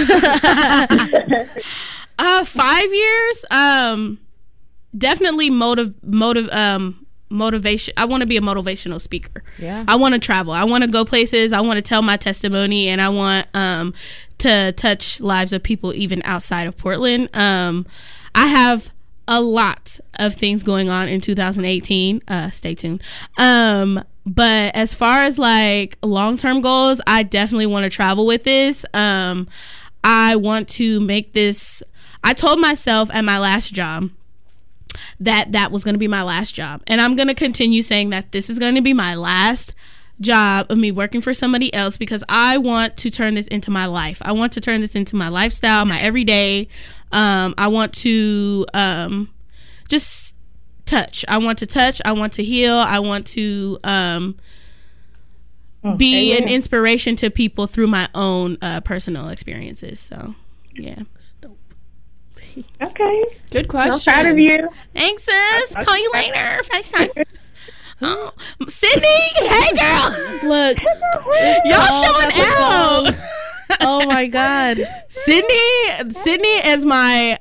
5 years. Definitely motivation. I want to be a motivational speaker.
Yeah.
I want to travel. I want to go places. I want to tell my testimony, and I want to touch lives of people even outside of Portland. I have a lot of things going on in 2018. Stay tuned. But as far as like long-term goals, I definitely want to travel with this. I want to make this. I told myself at my last job that was going to be my last job, and I'm going to continue saying that this is going to be my last job of me working for somebody else, because I want to turn this into my life. I want to turn this into my lifestyle, my everyday. I want to just touch. I want to touch. I want to heal. I want to be an inspiration to people through my own personal experiences. So, yeah.
Okay.
Good question.
I'm proud of you.
Thanks, sis. Call you later. FaceTime. Oh, Sydney. Hey, girl.
Look,
Y'all showing out.
oh my god.
Sydney is my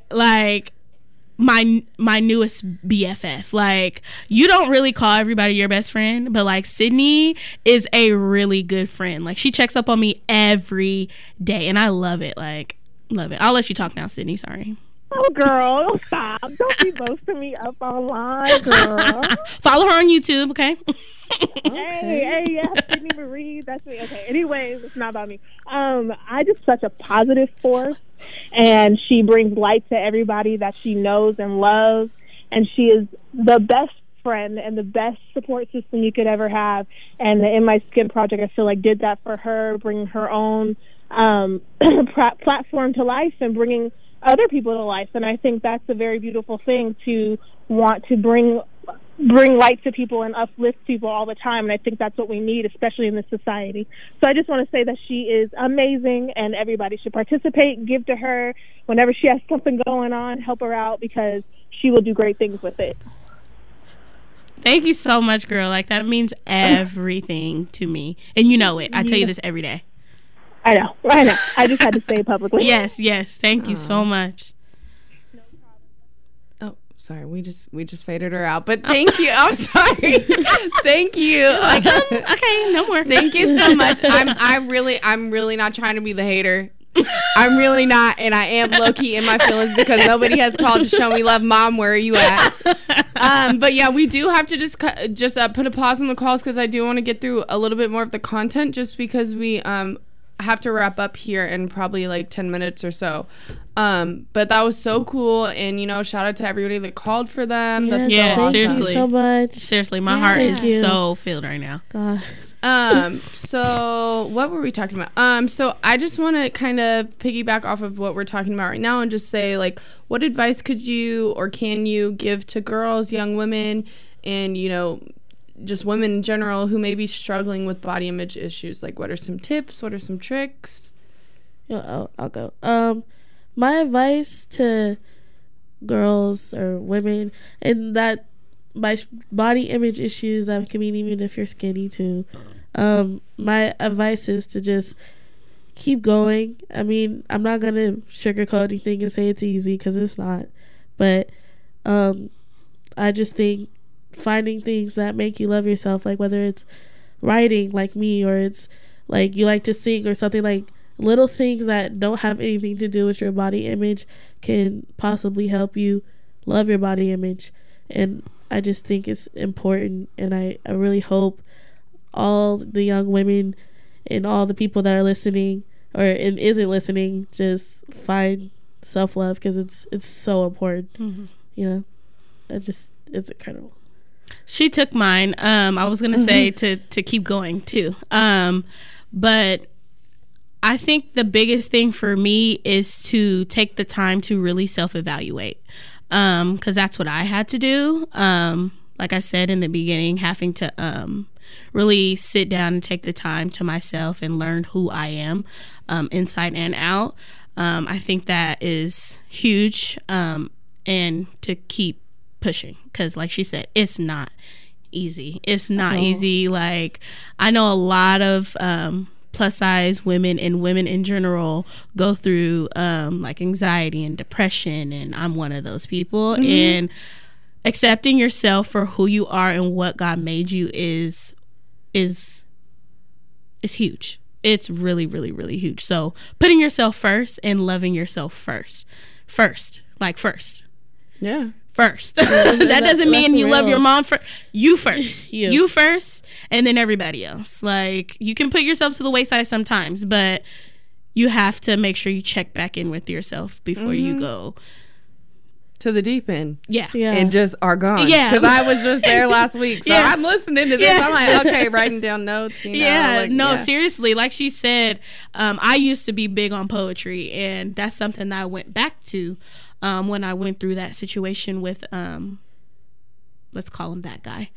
newest BFF. Like, you don't really call everybody your best friend, but like Sydney is a really good friend. Like, she checks up on me every day, and I love it. Like, love it. I'll let you talk now, Sydney. Sorry.
Oh, girl, don't stop. Don't be boasting me up online, girl.
Follow her on YouTube, okay?
Hey, yeah, Sydney Marie, that's me. Okay, anyways, it's not about me. I just such a positive force, and she brings light to everybody that she knows and loves, and she is the best
friend and the best support system you could ever have. And the In My Skin Project, I feel like, did that for her, bringing her own platform to life and bringing other people to life. And I think that's a very beautiful thing, to want to bring light to people and uplift people all the time. And I think that's what we need, especially in this society. So I just want to say that she is amazing, and everybody should participate, give to her whenever she has something going on, help her out, because she will do great things with it.
Thank you so much, girl. Like, that means everything to me. And you know it. I tell you this every day.
I know. I just had to say it publicly.
Yes. Thank you so much.
Oh, sorry. We just faded her out. But thank you. I'm sorry. Thank you.
Like, okay, no more.
Thank you so much. I'm really not trying to be the hater. I'm really not, and I am low-key in my feelings because nobody has called to show me love. Mom, where are you at? But yeah, we do have to just put a pause on the calls, because I do want to get through a little bit more of the content, just because we have to wrap up here in probably like 10 minutes or so. But that was so cool, and shout out to everybody that called for them.
Yes,
That's so awesome.
Thank you so much.
Seriously, my heart is so filled right now.
God.
So what were we talking about? So I just want to kind of piggyback off of what we're talking about right now and just say, like, what advice could you or can you give to girls, young women, and, just women in general who may be struggling with body image issues? Like, what are some tips? What are some tricks?
I'll go. My advice to girls or women, and that my body image issues, that can mean even if you're skinny too. My advice is to just keep going. I mean, I'm not gonna sugarcoat anything and say it's easy, because it's not. But I just think finding things that make you love yourself, like whether it's writing like me, or it's like you like to sing, or something, like little things that don't have anything to do with your body image can possibly help you love your body image. And I just think it's important, and I really hope all the young women and all the people that are listening and isn't listening just find self-love, because it's so important. Mm-hmm. It's incredible.
She took mine. I was gonna say to keep going too, but I think the biggest thing for me is to take the time to really self-evaluate. Because that's what I had to do. Like I said in the beginning, having to really sit down and take the time to myself and learn who I am, inside and out. I think that is huge, and to keep pushing, because like she said, it's not easy. It's not easy. Like, I know a lot of plus size women and women in general go through like anxiety and depression, and I'm one of those people. Mm-hmm. And accepting yourself for who you are and what God made you is huge. It's really, really, really huge. So putting yourself first and loving yourself first.
Yeah.
First. That doesn't mean you love your mom first. You first. You first, and then everybody else. Like, you can put yourself to the wayside sometimes, but you have to make sure you check back in with yourself before you go
to the deep end.
Yeah.
And just are gone.
Yeah.
Because I was just there last week. So I'm listening to this.
Yeah.
I'm like, okay, writing down notes.
Seriously. Like she said, I used to be big on poetry, and that's something that I went back to when I went through that situation with, let's call him that guy.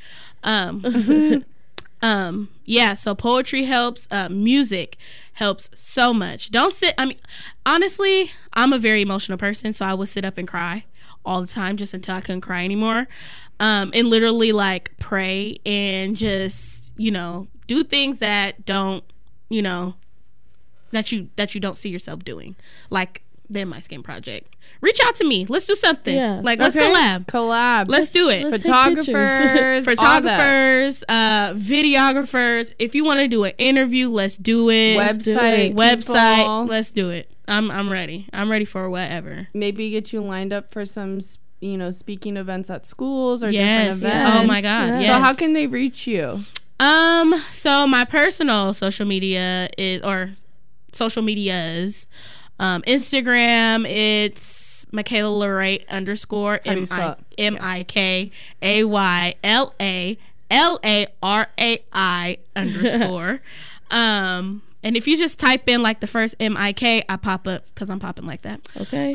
So poetry helps. Music helps so much. Honestly, I'm a very emotional person, so I would sit up and cry all the time just until I couldn't cry anymore. And literally like pray and just, do things that don't, that you don't see yourself doing. Like the In My Skin Project. Reach out to me. Let's do something. Yeah. Like, let's collab. Let's do it. Photographers, videographers. If you want to do an interview, let's do it.
Website.
Let's do it. I'm ready. I'm ready for whatever.
Maybe get you lined up for some, speaking events at schools or different events.
Oh my God. Yes.
So how can they reach you?
So my personal social medias, Instagram, it's Michaela Leray _,
How do you spell it?
MIKAYLARAI _. And if you just type in like the first MIK, I pop up because I'm popping like that.
Okay.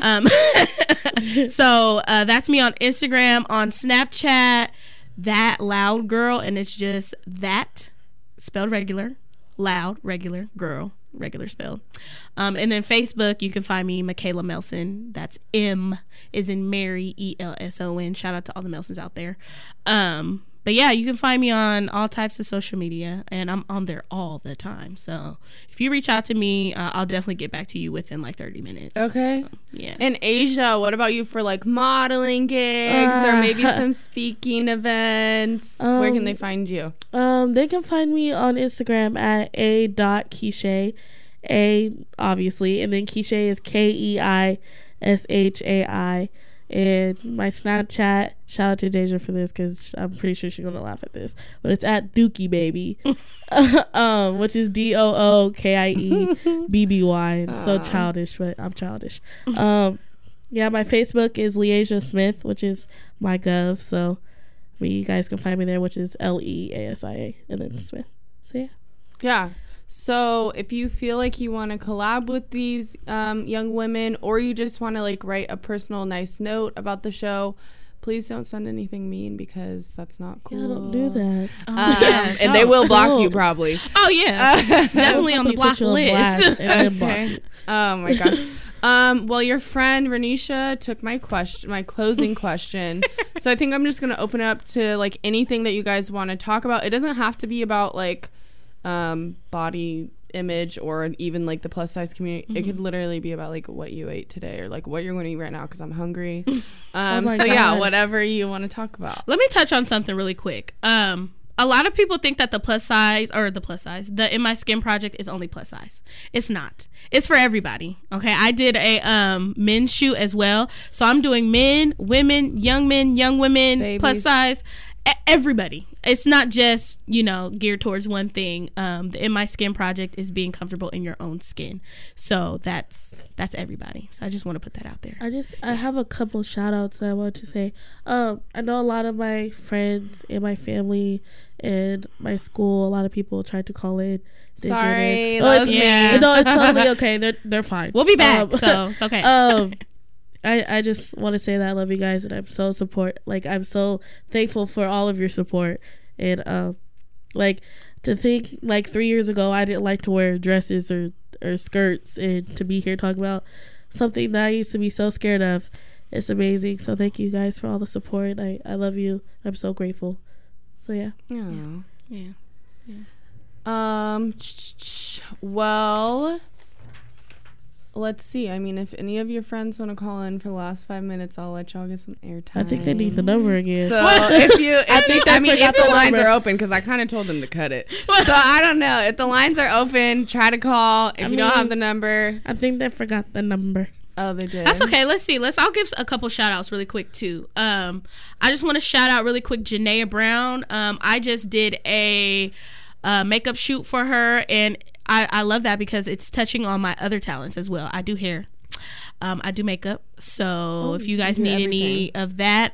So that's me on Instagram, on Snapchat, that loud girl, and it's just that spelled regular, loud, regular, girl, regular spelled. And then Facebook, you can find me, Michaela Melson. That's M is in Mary, ELSON. Shout out to all the Melsons out there. But yeah, you can find me on all types of social media, and I'm on there all the time. So if you reach out to me, I'll definitely get back to you within like 30 minutes.
Okay.
So, yeah.
And Asia, what about you for like modeling gigs or maybe some speaking events? Where can they find you?
They can find me on Instagram at a.keishai, obviously, and then Keishai is KEISHAI. And my Snapchat, shout out to Deja for this because I'm pretty sure she's gonna laugh at this, but it's at Dookie Baby, which is DOOKIEBBY. It's so childish, but I'm childish. Yeah, my Facebook is Leasia Smith, which is my gov. So you guys can find me there, which is LEASIA and then Smith. So yeah.
Yeah. So if you feel like you want to collab with these young women, or you just want to like write a personal nice note about the show, please don't send anything mean because that's not cool.
Yeah, don't do that.
And they will block you probably.
Oh yeah, definitely on the block list.
Okay. Oh my gosh. Well, your friend Renisha took my closing question. So I think I'm just gonna open up to like anything that you guys want to talk about. It doesn't have to be about like body image or even like the plus size community. It could literally be about like what you ate today or like what you're going to eat right now because I'm hungry. Yeah, whatever you want to talk about.
Let me touch on something really quick. A lot of people think that the In My Skin project is only plus size. It's not. It's for everybody. Okay, I did a men's shoot as well, so I'm doing men, women, young women, babies, plus size, everybody. It's not just geared towards one thing. The In My Skin project is being comfortable in your own skin, so that's everybody. So I just want to put that out there.
I have a couple shout outs that I want to say. I know a lot of my friends and my family and my school, a lot of people tried to call in.
Sorry,
no, it's totally okay. They're fine.
We'll be back, so it's okay.
I just want to say that I love you guys, and I'm so I'm so thankful for all of your support. And to think 3 years ago I didn't like to wear dresses or skirts, and to be here talking about something that I used to be so scared of, it's amazing. So thank you guys for all the support. I love you. I'm so grateful. So yeah.
Yeah.
Well, let's see. I mean, if any of your friends want to call in for the last 5 minutes, I'll let y'all get some airtime.
I think they need the number again.
So if the lines are open, because I kind of told them to cut it. So I don't know. If the lines are open, try to call. If you don't have the number.
I think they forgot the number.
Oh, they did.
That's okay. Let's see. I'll give a couple shout outs really quick too. I just want to shout out really quick Janaea Brown. I just did a makeup shoot for her, and I love that because it's touching on my other talents as well. I do hair. I do makeup. So if you guys need any of that,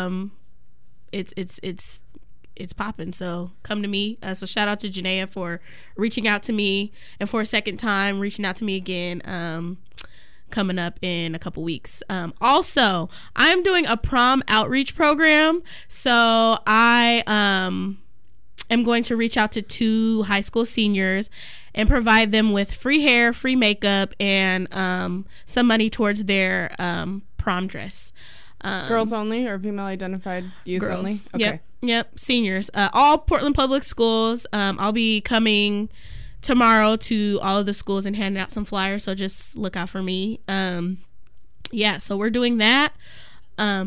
it's popping. So come to me. So shout out to Janaea for reaching out to me, and for a second time reaching out to me again. Coming up in a couple weeks. Also, I'm doing a prom outreach program. So I am going to reach out to 2 high school seniors and provide them with free hair, free makeup, and some money towards their prom dress.
Girls only or female identified youth
girls.
Only? Okay.
Yep. Seniors. All Portland Public Schools. I'll be coming tomorrow to all of the schools and handing out some flyers, so just look out for me. So we're doing that. Okay.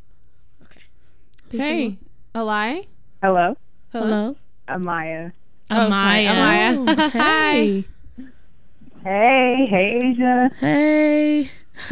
Hey, Alai?
Hello.
Amaya.
Oh, hey.
Hey, Asia.
Hey.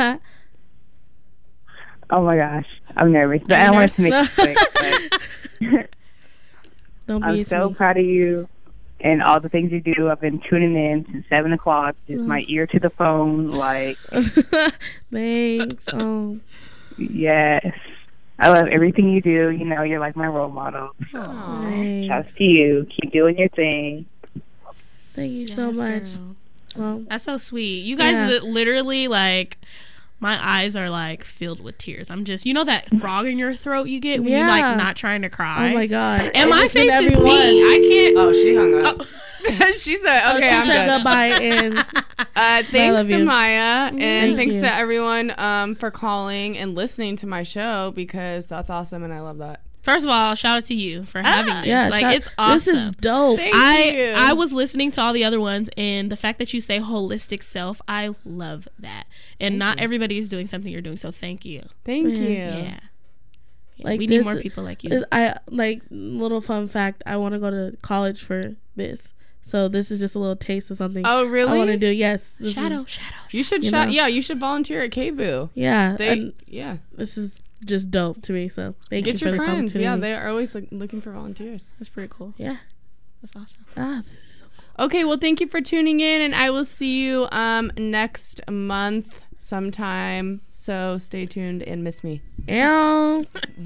Oh my gosh, I'm nervous, but I want to make it quick. But
Don't be
I'm so proud of you.
and all the things you do. I've been tuning in since 7 o'clock, just my ear to the phone, like.
Thanks.
Yes. I love everything you do. You know, you're like my role model. So, shouts to you. Keep doing your thing.
Thank you so much. Well,
that's so sweet. You guys literally, like, my eyes are, like, filled with tears. I'm just, you know that frog in your throat you get when you're, like, not trying to cry?
Oh, my God.
And my face is pink. I can't.
Oh, she hung up. She said, okay, I'm done.
Goodbye. And
thanks to Maya. And thanks
you.
to everyone for calling and listening to my show, because that's awesome and I love that.
First of all, shout out to you for having this.
Yeah,
like, it's awesome.
This is dope.
Thank you.
I was listening to all the other ones, and the fact that you say holistic self, I love that. And not everybody is doing something you're doing, so thank you.
Thank you.
Yeah.
Like,
we need more people like you.
I like, little fun fact, I want to go to college for this. So this is just a little taste of something.
Oh, really?
I want to do. Yes.
Shadow.
You should you should volunteer at KBOO.
Yeah.
This
is just dope to me. So thank you for
your
this
friends.
opportunity.
Yeah, they are always looking for volunteers.
That's pretty cool.
Yeah.
That's awesome.
This is so cool.
Okay, well, thank you for tuning in, and I will see you next month sometime. So stay tuned and miss me.
Ew.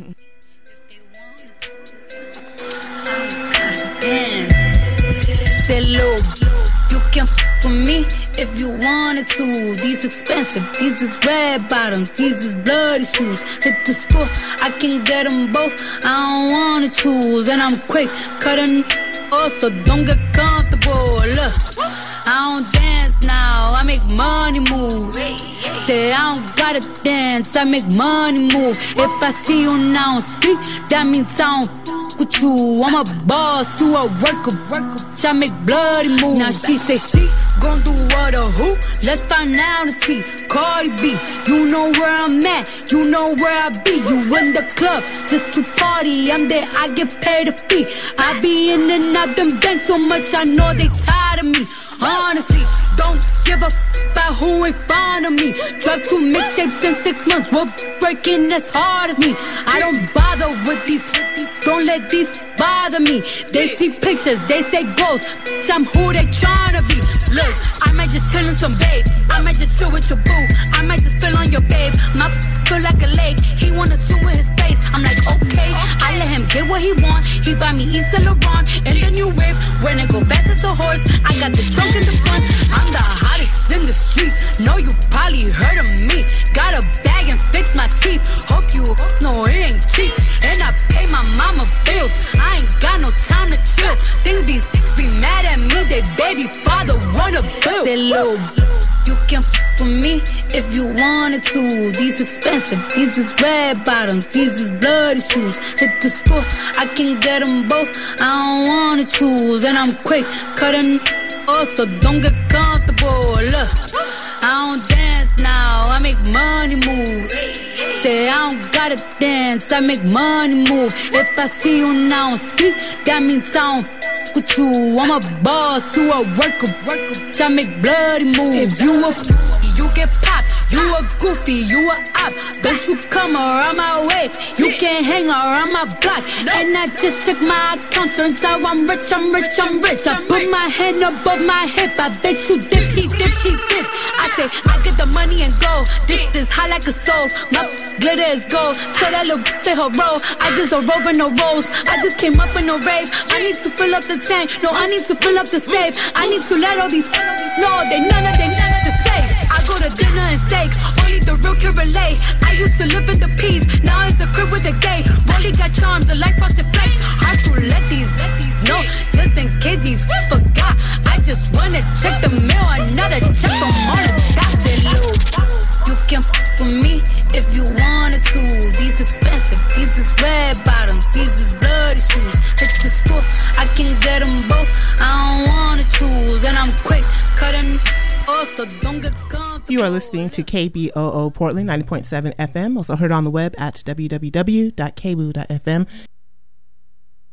Say, look, you can f with me if you wanted to. These expensive, these is red bottoms, these is bloody shoes. Hit the school, I can get them both. I don't wanna choose, and I'm quick cutting off, so don't get comfortable. Look, I don't dance now, I make money move. Say I don't gotta dance, I make money move. If I see you now speak, that means I don't with you. I'm a boss, you a worker. I make bloody moves. Now she say she gon' do what or who? Let's find out and see. Cardi B, you know where I'm at, you know where I be. You in the club just to party, I'm there, I get paid a fee. I be in and out them banks so much, I know they tired of me. Honestly, don't give a about who in front of me. Drop 2 mixtapes in 6 months, we're breaking as hard as me. I don't bother with these, don't let these bother me. They see pictures, they say goals, I'm who they tryna be. Look, I might just chill in some babe, I might just chill with your boo, I might just spill on your babe. My feel like a lake, he wanna swim with his face. I'm like, okay, I let him get what he want. He buy me Yves Saint Laurent and the new whip. When it go fast as a horse, I got the trunk in the front. I'm the hottest in the street, know you probably heard of me. Got a bag and fix my teeth, hope you know it ain't cheap. And I pay my mama bills, I ain't got no time to chill. Think these be mad at me, they baby father wanna bill. Say, look, you can f with me if you wanted to. These expensive, these is red bottoms, these is bloody shoes. Hit the school, I can get them both, I don't wanna choose. And I'm quick cutting off, so don't get comfortable. Look, I don't dance now, I make money move. Say I don't gotta dance, I make money move. If I see you now speak, that means I don't with you. I'm a boss, you a worker. I make bloody moves. If you a you get popped. You a goofy, you a op. Don't you come around my way. You can't hang around my block. And I just check my account, turns out I'm rich. I put my hand above my hip. I bet you dip, he dip, she dip. I say I get the money and go. This is hot like a stove. My glitter is gold. Tell that little play her role. I just a rope and no rolls. I just came up in a rave. I need to fill up the tank. No, I need to fill up the safe. I need to let all these know they none of to save. I go to dinner and steaks. Only the real can relate. I used to live in the peace. Now it's the crib with the gay. Rolly got charms, the light frosted flakes. Hard to let these know. Just in case these forgot. I just wanna check the mail. Another check from all the stocks. You can f with me if you wanted to. These expensive, these is red bottoms, these is bloody shoes. Hit the school, I can get them both. I don't wanna choose, and I'm quick cutting. Also, don't get comfortable.
You are listening to KBOO Portland 90.7 FM. Also heard on the web at www.kboo.fm.